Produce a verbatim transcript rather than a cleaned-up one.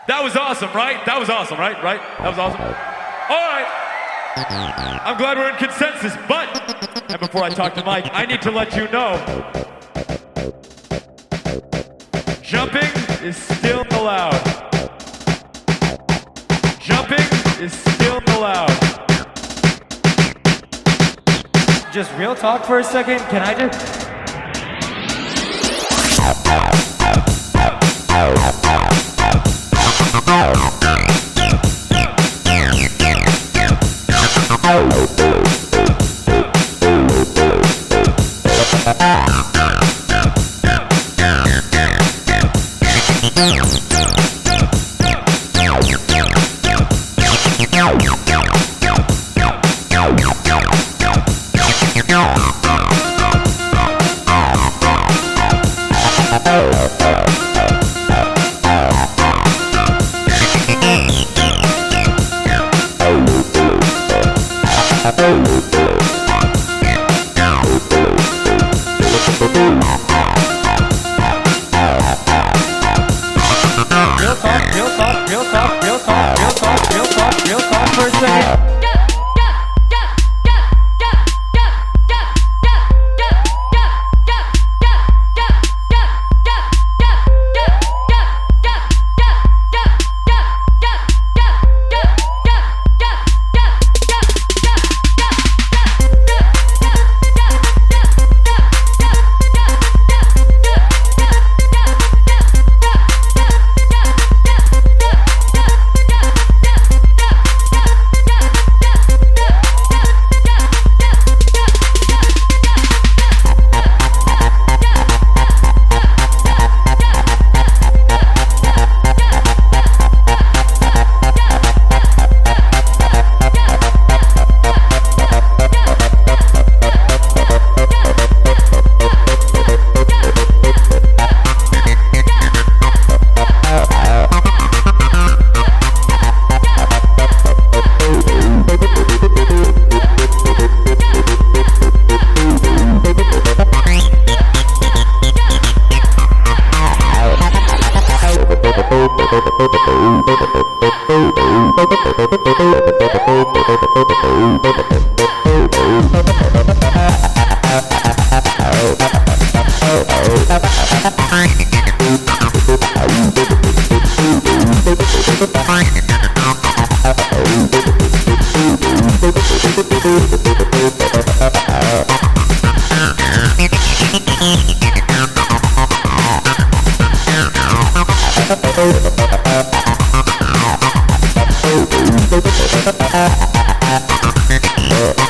That was awesome, right? That was awesome, right? Right? That was awesome. All right. I'm glad we're in consensus, but, and before I talk to Mike, I need to let you know, jumping is still allowed. Jumping is still allowed. Just real talk for a second, can I just... Real talk, real talk, real talk, real talk, real talk, real talk, real talk for a second. Uh,